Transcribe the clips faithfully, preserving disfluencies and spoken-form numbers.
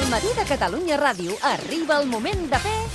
Al Matí de Catalunya Ràdio arriba el moment de fer...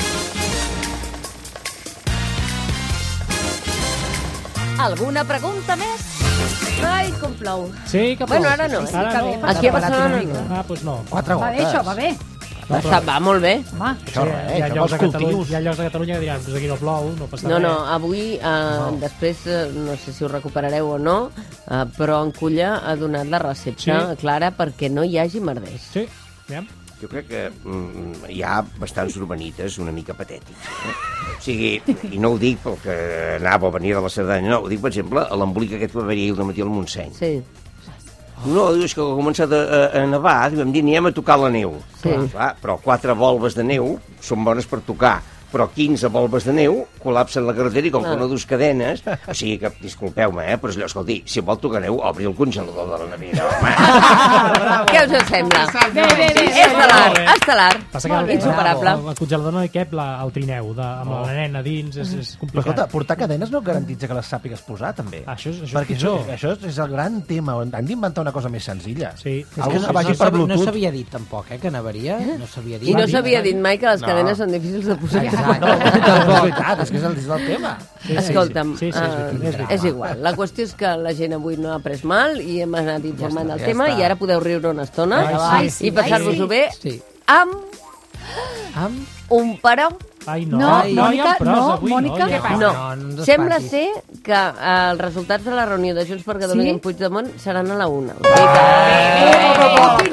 Alguna pregunta més? Ai, com plou. Sí, que plou. Bueno, ara no. Sí, ara no. Aquí a Barcelona no. Ah, doncs no. Quatre Va bé, gotes. això, va bé. No, Està, va molt bé. Home, Això Sí, res, hi ha això llocs dels de Catalunya, cultius. hi ha llocs de Catalunya que diran, pues aquí no plou, no passa No, res. no, avui, eh, després, eh, no sé si ho recuperareu o no, eh, però en Culla ha donat la recepta Sí. clara perquè no hi hagi merders. Sí, aviam. Jo crec que mm, hi ha bastants urbanites una mica patètics. Eh? O sigui, i no ho dic pel que anava o venia de la Cerdanya, no, ho dic, per exemple, a l'embolic aquest que va haver-hi al matí al Montseny. Sí. No, dius que ha començat a, a, a nevar, i vam dir, anem a tocar la neu. Sí. Clar, clar, però quatre volves de neu són bones per tocar, però quinze volves de neu col·lapsen la carretera i com que Ah. no dus cadenes, o sigui que, disculpeu-me, eh, però és allò, escolti, si vol tocar neu, obri el congelador de la nevera, home. Què us en sembla? bé, bé, bé. Estel·lar, Molt bé. estel·lar. Passa que el, Insuperable. el, el congelador no hi cap la, el trineu de, amb la nena dins, és, és Però complicat. escolta, portar cadenes no garantitza que les sàpigues posar, també. Ah, això és- això és Perquè això, pitjor. això és el gran tema. Han d'inventar una cosa més senzilla. Sí. Algú És que vagi no per s'havia- Bluetooth. No s'havia dit tampoc, eh, que nevaria. No s'havia dit. I no s'havia dit mai que les No. cadenes són difícils de posar. Exacte. No, no, és veritat, és que és el, és el tema. Escolta'm, Sí, sí, és veritat, eh, és veritat. és igual. La qüestió és que la gent avui no ha pres mal i hem anat informant Ja està, del ja tema està. i ara podeu riure una estona Ai, sí, i passar-vos-ho ai, bé Sí. amb Amb... un però. Ai, no. No, Ai, hi ha Mònica, pros no, avui, Mònica, hi ha què passa? No, no, no ens sembla espantis. ser que eh, els resultats de la reunió de Junts per Catalunya Sí? en Puigdemont seran a la una. O sigui que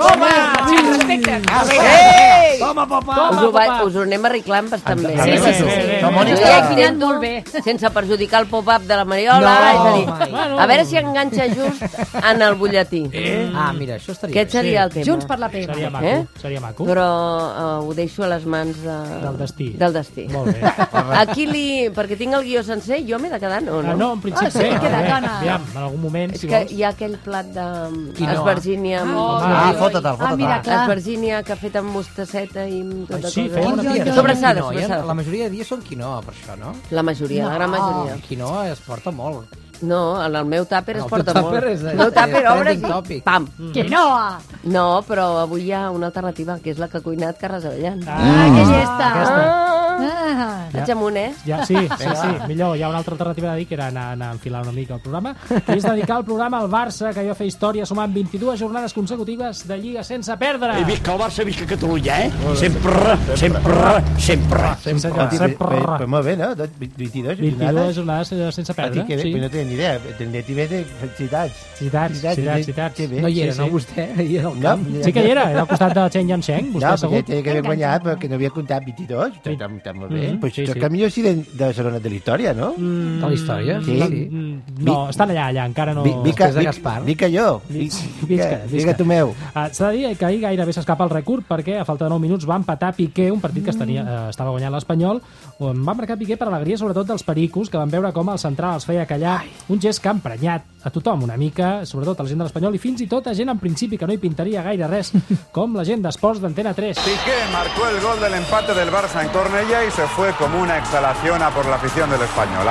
Toma, papa! us ho, va, us ho anem arreglant bastant bé. Sí, sí, sí, sí. No, Mònica, Jo ja Està intento, molt bé. sense perjudicar el pop-up de la Mariola, No, és a dir, home. a veure si enganxa just en el butlletí. Ah, mira, això estaria Aquest seria el tema. Junts per la pega. Seria maco, Eh? seria maco. Però uh, ho deixo a les mans de... Del destí. Del destí. Molt bé. Aquí li... Perquè tinc el guió sencer, jo m'he de quedar, no? Ah, no, en principi Ah, sí, sí. queda, Eh, dona. Aviam, en algun moment, És si que vols. hi ha aquell plat de... Quinoa. Esvergínia amb... Ah, fota-te'l, Ah, mira, fota-te'l. clar. Esvergínia que ha fet amb mostasseta i amb tota Ai, sí, cosa. feia una Oi, oi, oi. Sobrassades, Quinoa, sobrassades. La majoria de dies són quinoa, per això, no? La majoria, la gran No. majoria. Quinoa es porta molt. No, en el meu tàper es El porta teu molt. tàper és- El meu tàper és obres trending i topic. pam. Que no! No, però avui hi ha una alternativa, que és la que ha cuinat Carles Avellan. Ah, que és esta. Ah, Ah. vaig amunt, eh? Ja, sí, sí, sí, millor. Hi ha una altra alternativa de dir, que era anar, anar a enfilar una mica el programa, que és dedicar el programa al Barça, que va fer història sumant vint-i-dues jornades consecutives de Lliga sense perdre. I visca el Barça, visca Catalunya, eh? Sempre, sempre, sempre. Sí, senyor, Escolti, sempre. pe- pe- pe- molt bé, no? Doncs vint-i-dues vint-i-dues jornades sense perdre. Aquí, que bé, sí. però no tenia ni idea. Tenia de felicitats. Citats, citats, citats. Que bé. No hi era, Sí, no, sí. vostè? Ahir al No, camp. Sí que hi era, era al costat de Chen Yansheng, vostè no, segur. perquè tenia que haver guanyat, però que no havia comptat vint-i-dos. Està, està, està molt bé. Mhm, Pues sí, sí, sí. que millor sí de, de Serona de la història, no? Mm, De la història? Sí. Sí. mm, No, estan allà, allà, encara no... Vi- Vica, després de Vic- Gaspar. Vica jo. Visca, Vica, visca. Vica tu meu. Ah, S'ha de dir que ahir gairebé s'escapa el rècord perquè a falta de nou minuts va empatar Piqué, un partit que tenia, eh, estava guanyant l'Espanyol, on va marcar Piqué per alegria sobretot dels pericos, que van veure com el central els feia callar. Un gest que ha emprenyat a tothom una mica, sobretot a la gent de l'Espanyol i fins i tot a gent en principi que no hi pintaria gaire res, com la gent d'Esports d'Antena tres. Piqué marcó el gol del empate del Barça en Cornellà y se fue como una exhalación a por la afición del Español.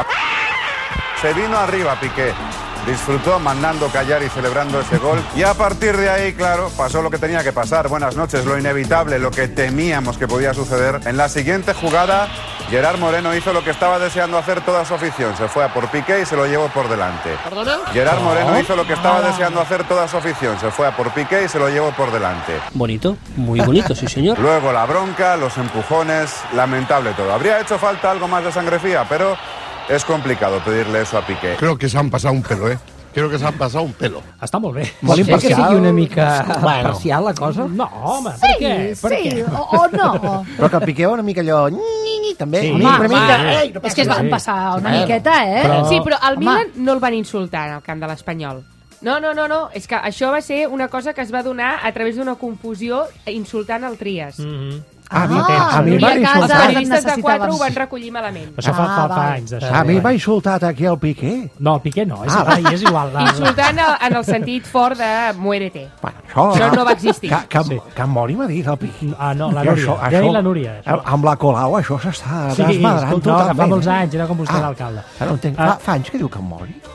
Se vino arriba Piqué, disfrutó mandando callar y celebrando ese gol. Y a partir de ahí, claro, pasó lo que tenía que pasar. Buenas noches, lo inevitable, lo que temíamos que podía suceder. En la siguiente jugada, Gerard Moreno hizo lo que estaba deseando hacer toda su afición. Se fue a por Piqué y se lo llevó por delante. Gerard Moreno hizo lo que estaba deseando hacer toda su afición. Se fue a por Piqué y se lo llevó por delante. Bonito, muy bonito, sí señor. Luego la bronca, los empujones, lamentable todo. Habría hecho falta algo más de sangre fría, pero es complicado pedirle eso a Piqué. Creo que se han pasado un pelo, ¿eh? Creo que se han pasado un pelo. Està molt bé. Vol dir que sigui imparcial. una mica Bueno. parcial, la cosa? No, home, per Sí, què? Per sí, què? o, o no. Però que el Piqué va una mica allò... Nyi, nyi, també. Sí. Una Home, mica... home, Ei, no és que es passa van Sí. passar una Bueno, miqueta, eh? però- Sí, però al Home. Milan no el van insultar al camp de l'Espanyol. No, no, no, no, és que això va ser una cosa que es va donar a través d'una confusió insultant el Trias. Mhm. Ah, a mi, Ah, a mi i em a va casa Els insultar... no periodistes de necessitaves. quatre ho van recollir malament. Això fa, Ah, fa, fa vale. anys, d'això. A mi m'ha insultat aquí el Piqué. No, el Piqué no, és, Ah, igual, és igual. La... Insultant el- en el sentit fort de muérete. Bueno, això, Això no va existir. Que, que, Sí. que em mori m'ha dit el Piqué. Ah, no, la I Núria. això- Ja això- dic la Núria. Això. Amb la Colau això s'està Sí, desmadrant escolta, no, que fa totalment. molts anys, era com vostè Ah, l'alcalde. Ara no entenc. Ah. Fa, fa anys que diu que em mori.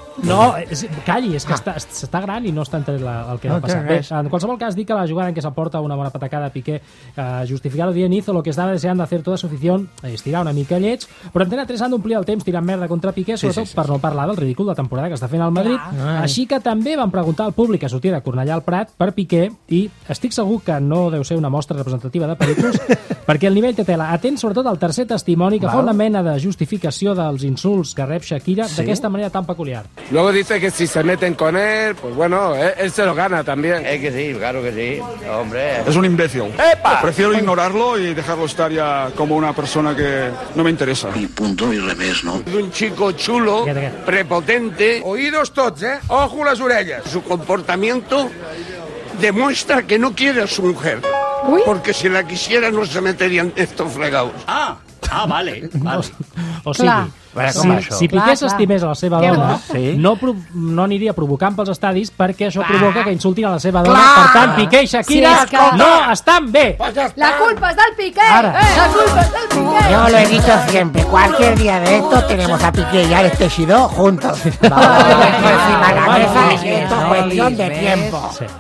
No, és, calli, és que ah. està, està gran i no està entre la, el que no, va passar. Bé, en qualsevol cas, dic que la jugada en què s'aporta una bona patacada a Piqué eh, justificado bien hizo lo que estaba deseando hacer toda su afición, estirar una mica lleig, però Antena tres han d'omplir el temps tirant merda contra Piqué, sobretot sí, sí, sí. per no parlar del ridícul de temporada que està fent al Madrid. Ah. Així que també van preguntar al públic a sortir de Cornellà al Prat per Piqué, i estic segur que no deu ser una mostra representativa de pel·lícules, perquè el nivell té tela. Atent sobretot al tercer testimoni, que Val. fa una mena de justificació dels insults que rep Shakira ¿Sí? d'aquesta manera tan peculiar. Luego dice que si se meten con él, pues bueno, él, él se lo gana también. Es que sí, claro que sí, hombre. Es un imbécil. ¡Epa! Prefiero ignorarlo y dejarlo estar ya como una persona que no me interesa. Y punto y revés, ¿no? Es un chico chulo, prepotente. Oídos tots, ¿eh? Ojo las orellas. Su comportamiento demuestra que no quiere a su mujer. ¿Uy? Porque si la quisiera no se metería en estos fregados. Ah, ah, vale, vale. O, o sigui, Veure, si, si Piqué s'estimés a la seva dona, sí. no, no aniria provocant pels estadis, perquè això clar. provoca que insultin a la seva dona. Clar. Per tant, Piqué i Shakira sí, que... no estan bé. Pues la culpa es del Piqué. Ara. Eh, la culpa es del Piqué. Yo lo he dicho siempre, cualquier día de esto tenemos a Piqué y a Alex Teixidó juntos. Vamos encima de la mesa y esto es cuestión de tiempo. Sí.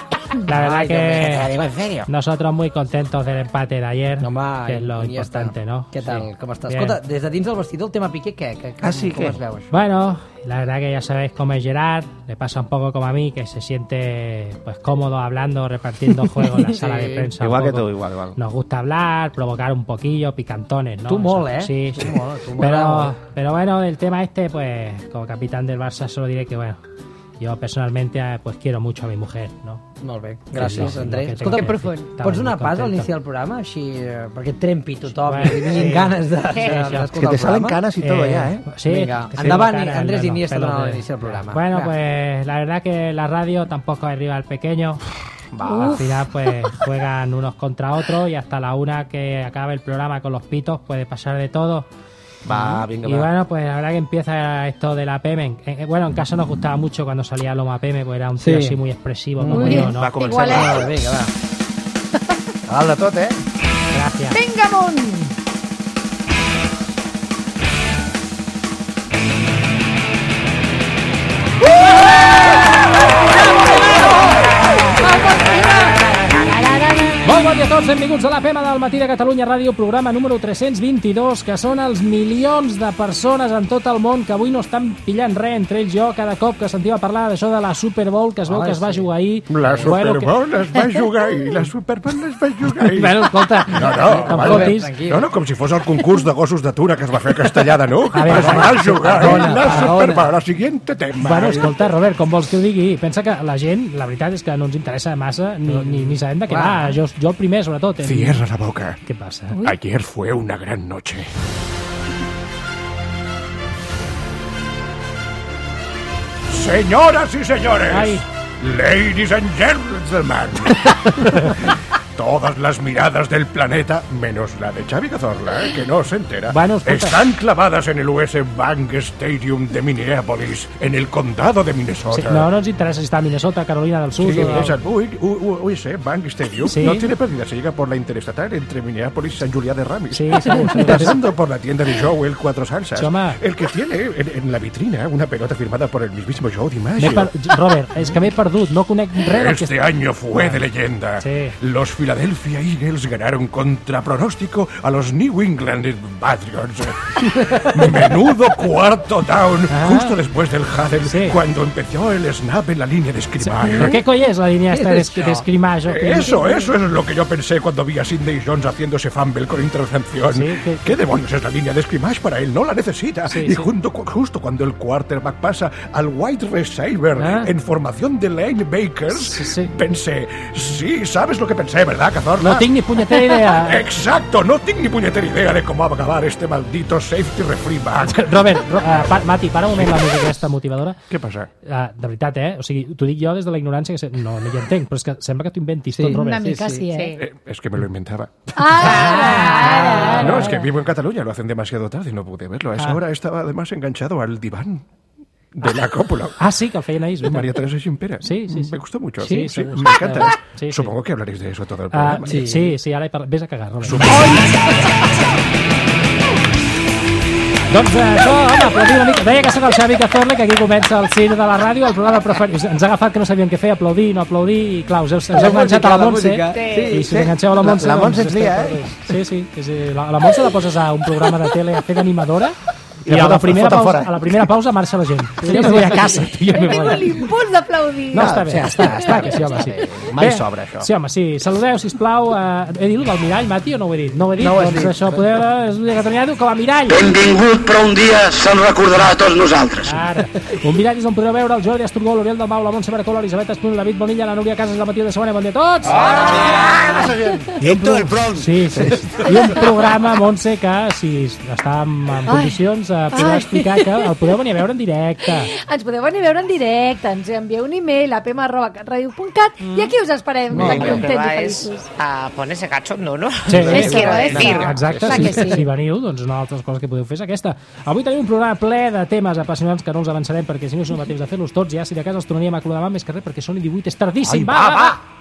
La verdad Ay, que te lo digo en serio. Nosotros muy contentos del empate de ayer, no, home, que es lo importante, ¿no? Què tal? Sí. Com estàs? Bien. Escolta, des de dins del vestidor, el tema Piqué, què? què ah, sí, com ¿qué? es veu, això? Bueno, la verdad que ya sabéis cómo es Gerard, le pasa un poco como a mí, que se siente pues cómodo hablando, repartiendo juego en la sala sí. de prensa. Igual que tú, igual, igual. Nos gusta hablar, provocar un poquillo, picantones, ¿no? Tú molt, ¿eh? Sí, sí. Tú molt, tú pero, molt. pero bueno, el tema este, pues, como capitán del Barça solo diré que, bueno, yo personalmente pues quiero mucho a mi mujer, ¿no? Molt bé, gràcies, sí, Andrés. Que Escolta, que profund. Pots donar pas a l'inici del programa, així, eh, perquè trempi tothom bueno, i vinguin sí. ganes de, Sí, de, sí, d'escoltar que te salen canas y todo eh, ya, ¿eh? Sí, Venga, te endavant, canas, Andrés no, Iniesta pelos donant de- l'inici del programa. Bueno, Va. pues la verdad que la radio tampoco es rival pequeño. Va. Al final pues juegan unos contra otros y hasta la una que acabe el programa con los pitos puede pasar de todo. Va, venga, Y va. bueno, pues la verdad que empieza esto de la P M. En- en- bueno, en casa nos gustaba mucho cuando salía Loma P M, pues era un tío Sí. así muy expresivo Muy como bien. yo, ¿no? Va, comencem. Igual, eh? Va, vinga, va. Dalt de tot, eh? Gracias. Vinga amunt! Molt bon dia a tots, benvinguts a la P M del Matí de Catalunya Ràdio, programa número tres-cents vint-i-dos, que són els milions de persones en tot el món que avui no estan pillant res, entre ells jo, cada cop que sentim a parlar d'això de la Super Bowl, que es veu Ai, que es va sí. jugar ahir. La Super Bueno, que- Bowl es va jugar ahir, la Super Bowl es va jugar ahir. Bueno, escolta, No, no, em vale. fotis. Tranquil. No, no, com si fos el concurs de gossos d'atura que es va fer a Castellà no? A veure, es va jugar perdona, la Super perdona. Bowl. La siguiente tema. Bueno, escolta, Robert, com vols que ho digui? Pensa que la gent, la veritat és que no ens interessa massa ni, ni, ni sabem de què Clar. va. Jo, jo el primer, sobretot. En... Cierra la boca. Què passa? Ayer fue una gran noche. Señoras y señores, Ay. ladies and gentlemen, todas las miradas del planeta, menos la de Xavi Cazorla, ¿eh? Que no se entera, Bueno, escolta. están clavadas en el U S Bank Stadium de Minneapolis, en el condado de Minnesota. Sí, no, no ens interessa si està a Minnesota, Carolina del Sur... Sí, o del- esa- U- U- U S Bank Stadium Sí. no tiene pérdida, se llega por la interestatal entre Minneapolis y San Julián de Ramis. Sí, segur, segur. Pasando por la tienda de Joel Cuatro Salsas, Sí, home. el que tiene en, en la vitrina una pelota firmada por el mismísimo Joe M'he DiMaggio. per... Robert, és que m'he perdut, no conec res del que... Este año fue de leyenda. Sí. Los Philadelphia Eagles ganaron contra pronóstico a los New England Patriots. Menudo cuarto down, Ah. justo después del huddle, Sí. cuando empezó el snap en la línea de escrimaje. Però què coi és la línia esta Què de, és això? de escrimaje? Eso, eso es lo que yo pensé cuando vi a Sidney Jones haciendo ese fumble con intercepción. Sí, que- ¿Qué demonios es la línea de scrimmage para él? No la necesita. Sí, y sí. Junto, cu- justo cuando el quarterback pasa al wide receiver Ah. en formación de linebackers, Sí, sí. pensé, sí, sabes lo que pensé, ¿verdad, Cazorla? No tinc ni punyetera idea. Exacto, no tengo ni puñetera idea de cómo va a acabar este maldito safety referee back. Robert, Ro uh, pa Mati, para un moment la música aquesta motivadora. Què passa? Uh, de veritat, eh? O sigui, t'ho dic jo des de la ignorància, que se... no, no hi entenc, però és que sembla que t'ho inventis Sí. tot, Robert. Una mica sí, eh? Eh, es que me lo inventaba. Ah, No, es que vivo en Cataluña, lo hacen demasiado tarde y no pude verlo. A esa Ah. hora estaba además enganchado al diván de la cópula. Ah, sí, que el feien ahir, és veritat. María Teresa Gimpera. Sí, sí, sí. Me gustó mucho. Sí, Sí, segur, me sí. encanta. Sí, sí. Supongo que hablaréis de eso todo el Ah, programa. sí, sí, sí, ara hi parla... Vés a cagar, Robert. Doncs això, home, aplaudir una mica. Deia que soc el Xavi Cazorla, que aquí comença el cine de la ràdio, el programa preferit. Ens ha agafat que no sabíem què fer, aplaudir, no aplaudir, i clar, us heu, us heu enganxat a la Montse. Sí, I si us enganxeu a la Montse... La, la Montse doncs ets dia, esteu eh? perdents. Sí, sí. Que sí. La, la Montse la poses a un programa de tele a fer d'animadora, i I a la, la primera fota pausa, fora. a la primera pausa marxa la gent. Jo me voy a casa. Jo me He voy a tingut l'impuls d'aplaudir. No, està bé, està, està, que sí, home, sí. Mai Bé, sobra, això. Sí, home, sí. Saludeu, sisplau. Uh, he dit el del mirall, Mati, o no ho he dit? No ho he dit? No ho has doncs dit. això, podeu veure, és un dia que tenia com a mirall. Benvingut, però un dia se'n recordarà a tots nosaltres. Ara. Un mirall és on podreu veure el Jordi Asturgó, l'Oriol del Mau, la Montse Baracol, l'Elisabet Espuny, la David Bonilla, la Núria Casas, la Matilde Segona. Bon dia a tots! I un tot el front. Sí, sí. I un programa, Montse, que si està en, en condicions eh, podrà Ai. explicar que el podeu venir a veure en directe. Ens podeu venir a veure en directe, ens envieu un email a pem arroba catradio punt cat i aquí us esperem. Molt bé. Contents i feliços. a ponerse cachondo, ¿no? Sí, Eso, sí, eso. exacte, Clar si, que sí. si veniu, doncs una altra cosa que podeu fer és aquesta. Avui tenim un programa ple de temes apassionants que no els avançarem perquè si no és un temps de fer-los tots ja, si de casa els tornaríem a col·laborar més que res perquè són i divuit, és tardíssim. Ai, va, va!